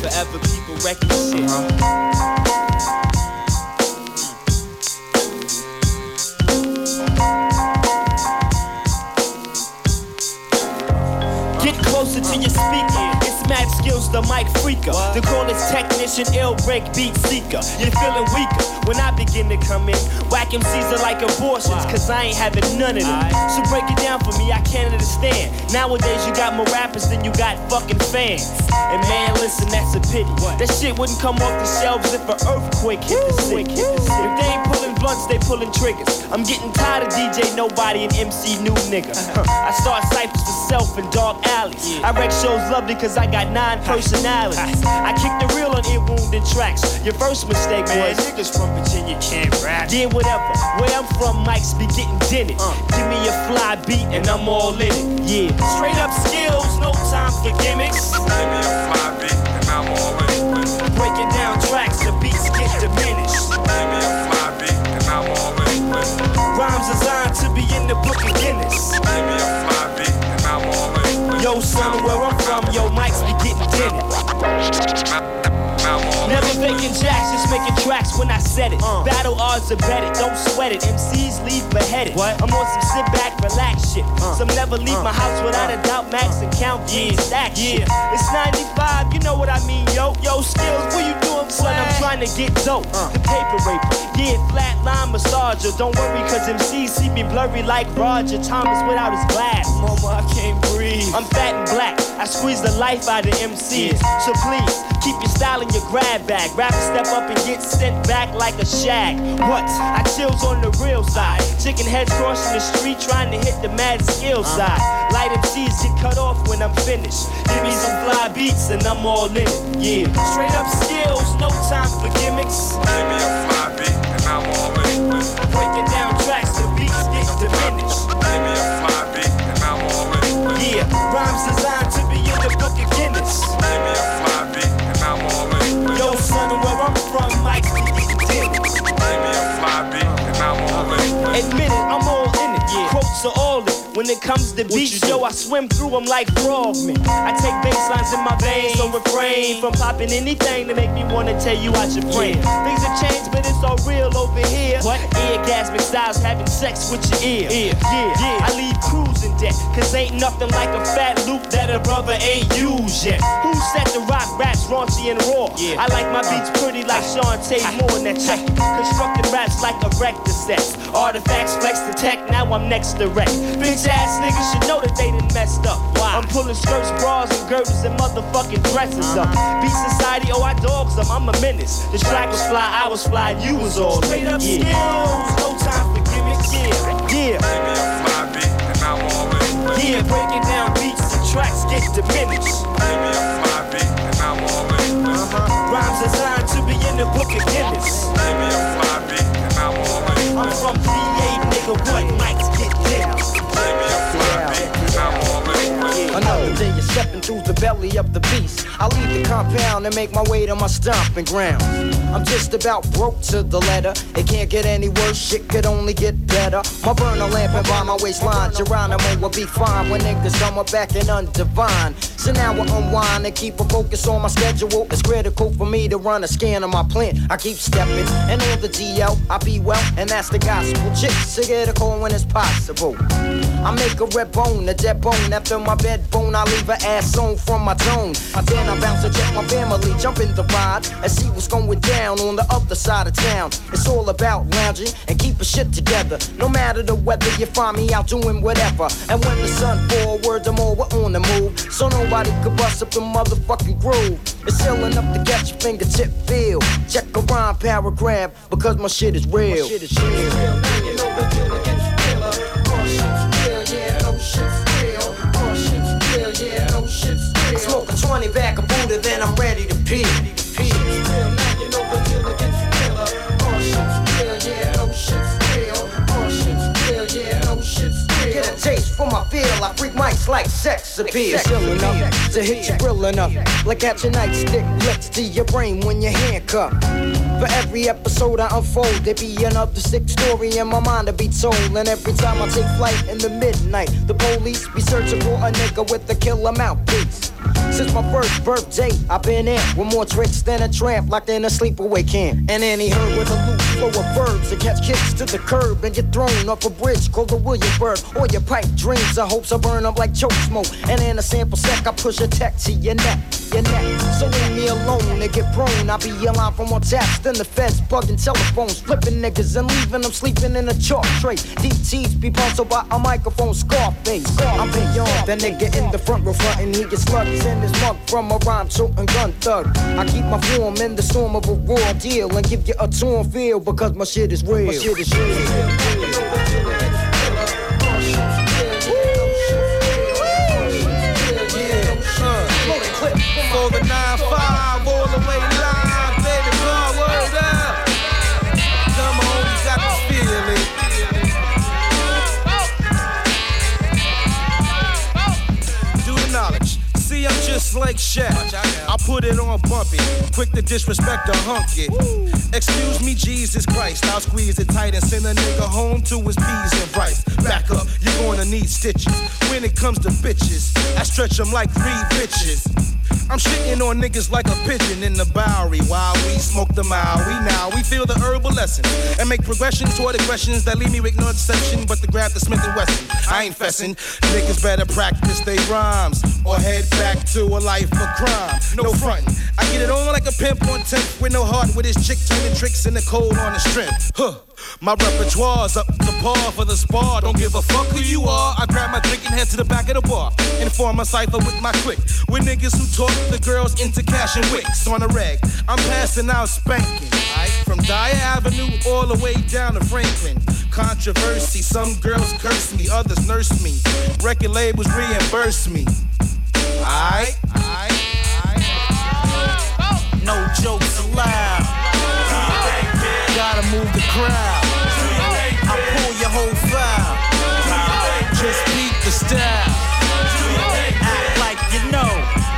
forever people wrecking shit. Get closer to your speaker. It's mad skills, the mic freaker. The call is technician, ill break beat seeker. You're feeling weaker when I begin to come in. Whack MCs are like abortions, cause I ain't having none of them. So break it down for me, I can't understand. Nowadays you got more rappers than you got fucking fans. And man, listen, that's a pity. That shit wouldn't come off the shelves if an earthquake hit the city. If they ain't pulling blunts, they pulling triggers. I'm getting tired of DJ Nobody and MC New Nigga. I start cyphers for self in dark alleys. I wreck shows lovely cause I got 9 personalities. I kick the real on ear wounded tracks. Your first mistake was niggas from Virginia can't rap. Yeah, whatever. Where I'm from, mics be getting dented. Give me a fly beat and I'm all in it. Yeah. Straight up skills, no time for gimmicks. Give me a fly beat and I'm all in it. Breaking down tracks, the beats get diminished. Give me a fly beat and I'm all in it. Rhymes designed to be in the book of Guinness. Give me a fly beat and I'm all in it. Yo, son, where I'm from, yo, mics be getting dented. Never faking jacks, just making tracks when I said it. Battle odds are betted, don't sweat it. MCs leave beheaded. I'm on some sit back, relax shit. Some never leave my house without a doubt, max and count stack shit. It's 95, you know what I mean, yo. Yo, skills, what you doing, son? I'm trying to get dope. The paper raper, yeah, flat line massager. Don't worry, cause MCs see me blurry like Roger Thomas without his glass. Mama, I can't breathe. I'm fat and black, I squeeze the life out of MCs. So please, keep your style in your grab bag. Rappers step up and get sent back like a shag. What? I chills on the real side. Chicken heads crossing the street trying to hit the mad skill side. Light MCs get cut off when I'm finished. Give me some fly beats and I'm all in it. Yeah. Straight up skills, no time for gimmicks. Give me a fly beat and I'm all in it. Breaking down tracks, the beats get diminished. Give me a fly beat and I'm all in it. Yeah. Rhymes designed to be in the book of Guinness. Give me a fly beat and I'm all in it. Yo, son, where I'm from, mics be getting dented. Give me a fly beat and I'm all in it. Admit it, I'm all in it. Yeah. Quotes are all in. When it comes to beats, yo, I swim through them like frogmen. I take bass lines in my veins, so refrain from popping anything to make me wanna tell you I should pray. Things have changed, but it's all real over here. What? Eargasmic styles having sex with your ear. Yeah. I leave crews in debt, cause ain't nothing like a fat loop that a brother ain't used yet. Who said the rock raps raunchy and raw? I like my beats pretty like Shantae Moore, and that check. Constructing raps like a Rector sets. Artifacts flex the tech, now I'm next to wreck. Bitch ass niggas should know that they done messed up. I'm pulling skirts, bras, and girdles and motherfucking dresses up. Beat society, oh I dogs them, I'm a menace. The track was fly, I was fly, you was all straight up skills, no time for gimmicks. Yeah. Give me a fly beat and I'm all in it. Yeah, breaking down beats and tracks get diminished. Give me a fly beat and I'm all in it. Rhymes designed to be in the book of Guinness. Give me a fly beat and I'm all in it. I'm from PA, nigga, what mics get dented. Give me a fly beat and I'm all in it. Another day you're stepping through the belly of the beast. I leave the compound and make my way to my stomping ground. I'm just about broke to the letter. It can't get any worse, shit could only get better. My burner lamp and by my waistline, Geronimo will be fine when niggas come up back and undivine. So now I unwind and keep a focus on my schedule. It's critical for me to run a scan of my plant. I keep stepping and on the DL, I be well, and that's the gospel. Chicks to get a call when it's possible. I make a red bone, a dead bone. After my bed bone, I leave her ass on from my tone. Then I bounce to check my family, jump in the ride and see what's going down on the other side of town. It's all about lounging and keeping shit together. No matter the weather, you find me out doing whatever. And when the sun forward, the more we're on the move. So nobody could bust up the motherfucking groove. It's still enough to get your fingertip feel. Check a rhyme paragraph because my shit is real. My shit is real. You know the deal against killer. All shit's real, yeah, no shit's real. All shit's real, yeah, no shit's real. I smoke a 20 back of Buddha, then I'm ready to pee. Shit's real, now you know the deal against killer. All shit's real, yeah, no shit's real. All shit's real, yeah, no shit's real. Get a taste for my feel, I freak mics like sex appeal. It's ill enough to hit you real enough. Like at your nightstick, flex to your brain when you're handcuffed. For every episode I unfold, there be another sick story in my mind to be told. And every time I take flight in the midnight, the police be searching for a nigga with a killer mouthpiece. Since my first birthday, I've been in with more tricks than a tramp, locked in a sleepaway camp. And any herd with a loose flow of verbs that catch kicks to the curb and get thrown off a bridge called the Williamsburg. Or your pipe dreams, I hopes I burn up like choke smoke. And in a sample sec, I push a tech to your neck. So leave me alone and get prone. I be yelling from on taps, then the feds bugging telephones, flipping niggas and leaving them sleeping in a chalk tray. DTs be punched by a microphone, Scarface. I'm beyond that nigga in the front row frontin'. He gets slugs in his mug from a rhyme toting gun thug. I keep my form in the storm of a raw deal and give you a torn feel because my shit is real. My shit is real. For the 9-5 all the way live, baby, blow word up. Come on, you got to feel it. Do the knowledge. See, I'm just like Shaq. I put it on bumpy, quick to disrespect a hunky. Excuse me, Jesus Christ. I'll squeeze it tight and send a nigga home to his peas and rice. Back up, you're gonna need stitches. When it comes to bitches, I stretch them like 3 bitches. I'm shitting on niggas like a pigeon in the Bowery while we smoke the Maui. Now we feel the herbal essence and make progression toward aggressions that leave me with no exception but to grab the Smith & Wesson. I ain't fessing. Niggas better practice they rhymes or head back to a life of crime. No frontin'. I get it on like a pimp on 10th with no heart with his chick turning tricks in the cold on the strength. My repertoire's up to par for the spar. Don't give a fuck who you are. I grab my drink and head to the back of the bar and form a cipher with my clique. With niggas who talk the girls into cash and wicks on a reg. I'm passing out spanking, right? From Dyer Avenue all the way down to Franklin. Controversy, some girls curse me, others nurse me. Record labels reimburse me. Aight. No jokes allowed. Gotta move the crowd. I pull your whole file. Just beat the style. Act like you know.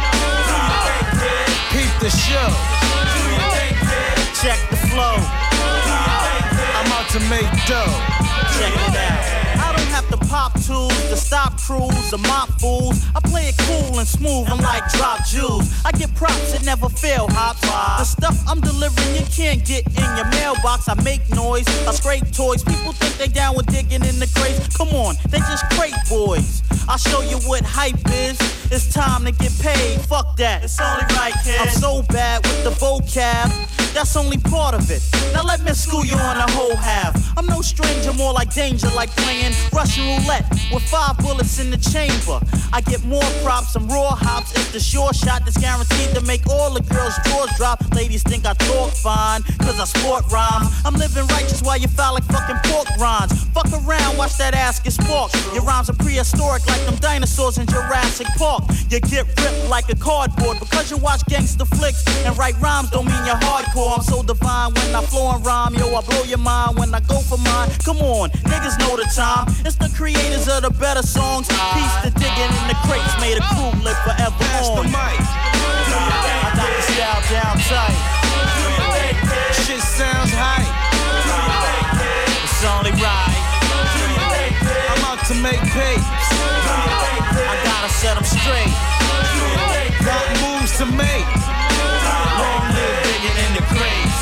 Peep the show. Check the flow. I'm out to make dough. Check it out. I don't have to pop tools to stop crews or mop fools. I play it cool and smooth, I'm like drop jewels. I get props that never fail, hops. The stuff I'm delivering you can't get in your mailbox. I make noise, I scrape toys. People think they down with digging in the crates. Come on, they just crate boys. I'll show you what hype is. It's time to get paid, fuck that. It's only right, kid. I'm so bad with the vocab. That's only part of it. Now let me school you on the whole half. I'm no stranger, more like danger, like playing Russian roulette with 5 bullets in the chamber. I get more props, some raw hops. It's the sure shot that's guaranteed to make all the girls' drawers drop. Ladies think I talk fine, cause I sport rhymes. I'm living righteous while you foul like fucking pork rinds. Fuck around, watch that ass get sparked. Your rhymes are prehistoric like them dinosaurs in Jurassic Park. You get ripped like a cardboard because you watch gangster flicks and write rhymes don't mean you're hardcore. I'm so divine when I flow and rhyme. Yo, I blow your mind when I go for mine. Come on, niggas know the time. It's the creators of the better songs. Piece the digging in the crates made a crew live forever on. Pass the mic. I got the style down tight. Shit sounds hype. It's only right. I'm out to make papes. I gotta set them straight. Got moves to make. Long live digging in the crates.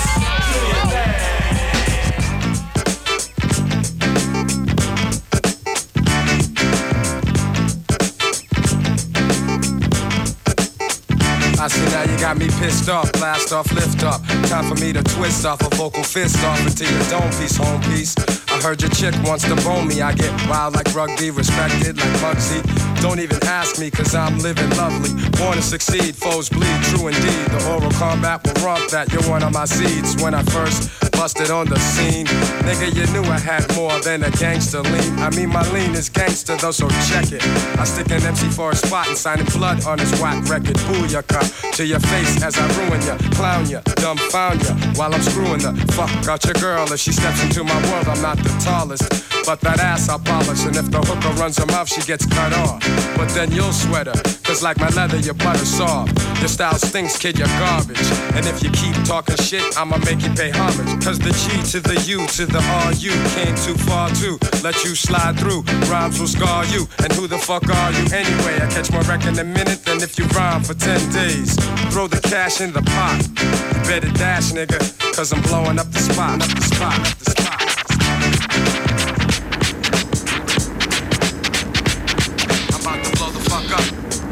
I see now you got me pissed off, blast off, lift up. Time for me to twist off a vocal fist off into your dome piece, home piece. I heard your chick wants to bone me. I get wild like rugby, respected like Bugsy. Don't even ask me, cause I'm living lovely. Born to succeed, foes bleed, true indeed. The oral combat will romp that, you're one of my seeds. When I first busted on the scene, nigga, you knew I had more than a gangster lean. I mean, my lean is gangster though, so check it. I stick an MC for a spot and signing blood on his whack record. Booyaka to your face as I ruin ya, clown ya, dumbfound ya, while I'm screwing the fuck out your girl. If she steps into my world, I'm not the tallest, but that ass I polish. And if the hooker runs her mouth, she gets cut off. But then you'll sweat her, cause like my leather, your butter soft. Your style stinks, kid, you're garbage. And if you keep talking shit, I'ma make you pay homage. Cause the G to the U to the RU came too far to let you slide through. Rhymes will scar you, and who the fuck are you anyway? I catch my wreck in a minute than if you rhyme for 10 days. Throw the cash in the pot. You better dash, nigga, cause I'm blowing up the spot, up the spot, up the spot. I'm about to blow the fuck up.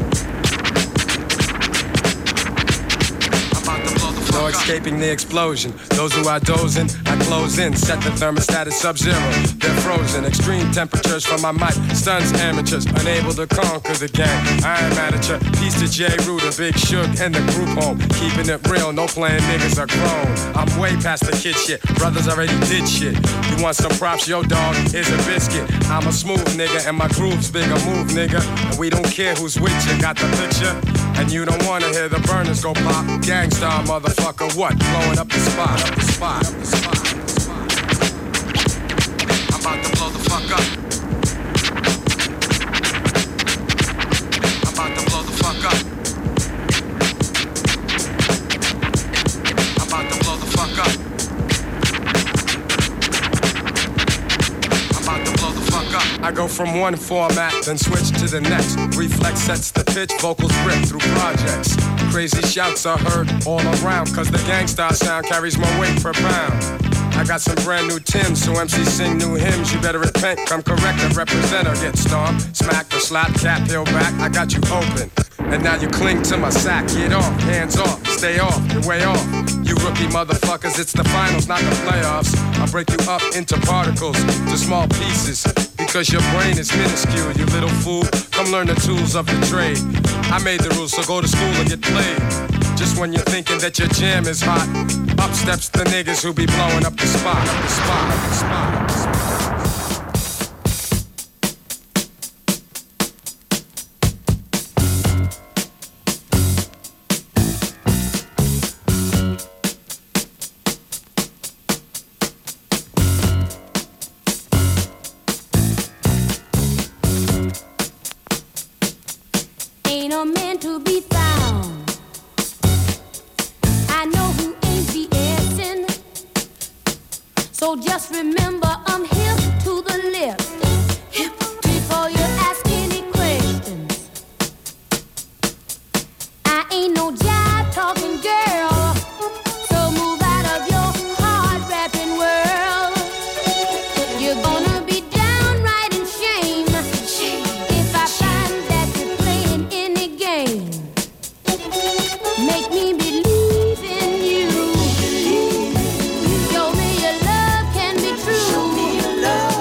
No escaping the explosion. Those who are dozing, I close in. Set the thermostat at sub-zero. They're frozen. Extreme temperatures from my mic. Stuns amateurs, unable to conquer the gang. I ain't mad at ya. Peace to J. Ruder, Big Shug, and the group home. Keeping it real, no playing niggas are grown. I'm way past the kid shit. Brothers already did shit. You want some props? Yo, dog, here's a biscuit. I'm a smooth nigga, and my groove's bigger. Move, nigga. And we don't care who's with you. Got the picture? And you don't wanna hear the burners go pop. Gangstar, motherfucker, what? Blowing up the spot, up the spot, up the spot, up the spot. I'm about to blow the fuck up. I'm about to blow the fuck up. I'm about to blow the fuck up. I'm about to blow the fuck up. I go from one format, then switch to the next. Reflex sets the pitch, vocals rip through projects. Crazy shouts are heard all around, cause the gangsta sound carries more weight per pound. I got some brand new Timbs, so MCs sing new hymns. You better repent, come correct, and represent or get stomped. Smack or slap, cap, peel back, I got you open. And now you cling to my sack, get off, hands off, stay off, you're way off. You rookie motherfuckers, it's the finals, not the playoffs. I'll break you up into particles, to small pieces. Because your brain is minuscule, you little fool. Come learn the tools of the trade. I made the rules, so go to school and get played. Just when you're thinking that your jam is hot, up steps the niggas who be blowing up the spot, up the spot, up the spot, up the spot. Ain't no man to be found. I know who ain't BSing. So just remember I'm hip to the lip. Hip before you ask any questions. I ain't no jive talking girl. So move out of your hard rapping world. You're gonna be downright in shame if I find that you're playing any game. Make me believe in you. Show me your love can be true. Show me your love.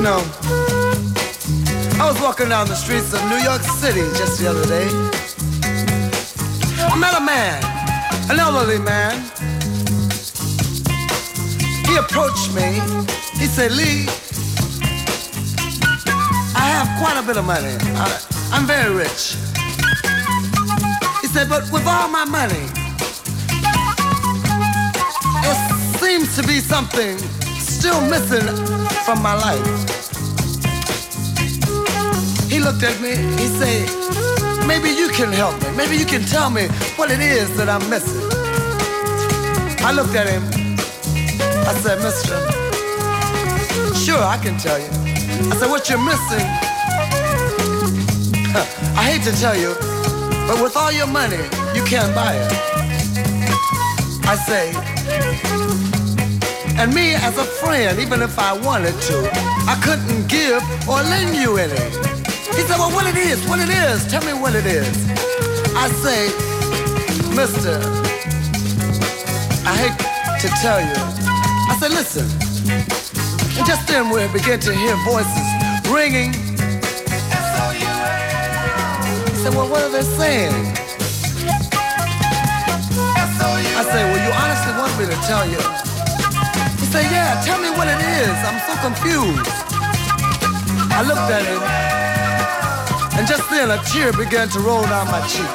know, I was walking down the streets of New York City just the other day. I met a man, an elderly man. He approached me. He said, Lee, I have quite a bit of money. I'm very rich. He said, but with all my money, it seems to be something still missing from my life. He looked at me, he said, maybe you can help me. Maybe you can tell me what it is that I'm missing. I looked at him. I said, mister, sure, I can tell you. I said, what you're missing, I hate to tell you, but with all your money, you can't buy it. I say, and me as a friend, even if I wanted to, I couldn't give or lend you any. He said, well, what it is, tell me what it is. I say, mister, I hate to tell you. I said, listen. And just then we began to hear voices ringing. He said, well, what are they saying? I said, well, you honestly want me to tell you? He said, yeah, tell me what it is. I'm so confused. I looked at him, and just then a tear began to roll down my cheek.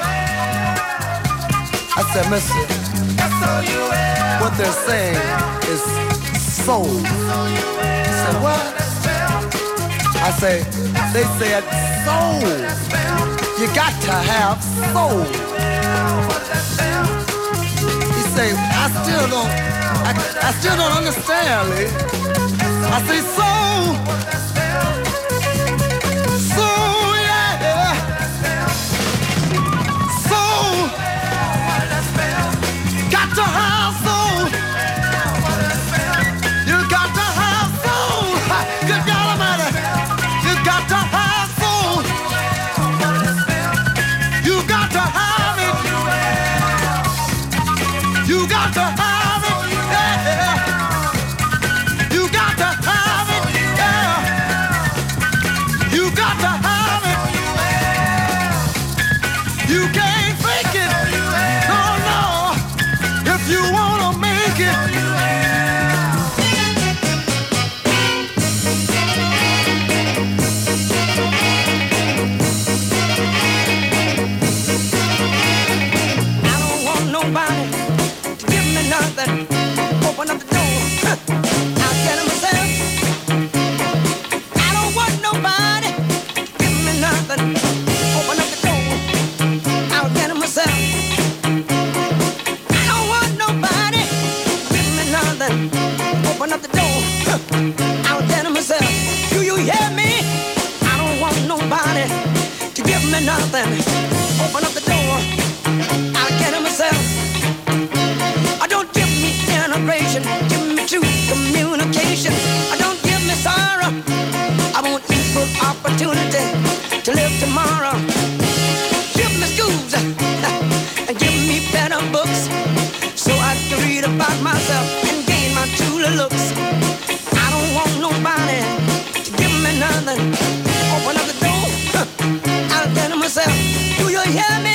I said, mister, what they're saying is soul. He said, what? I say, they said soul. You got to have soul. He say, I still don't understand, Lee. I say, soul. Soul, yeah. Soul. Got to have soul. You got to have soul. Good God Almighty. You got to have soul. You got to have it. You got to have it. Yeah. You got to have it. Yeah. You got to have it. You can't fake it. No, no. If you wanna make it. I don't want nobody to give me nothing. Open up the door, I'll get it myself. I don't want nobody to give me nothing. Open up the door, I'll get it myself. I don't want nobody to give me nothing. Open up the door, I'll get it myself. Do you hear me? I don't want nobody to give me nothing. Open up the door, I'll get it myself. Don't give me integration, give me true communication. Don't give me sorrow, I want equal opportunity to live tomorrow. Give me schools and give me better books so I can read about myself and gain my true looks. I don't want nobody to give me nothing. Open up the door, I'll get it myself. Do you hear me?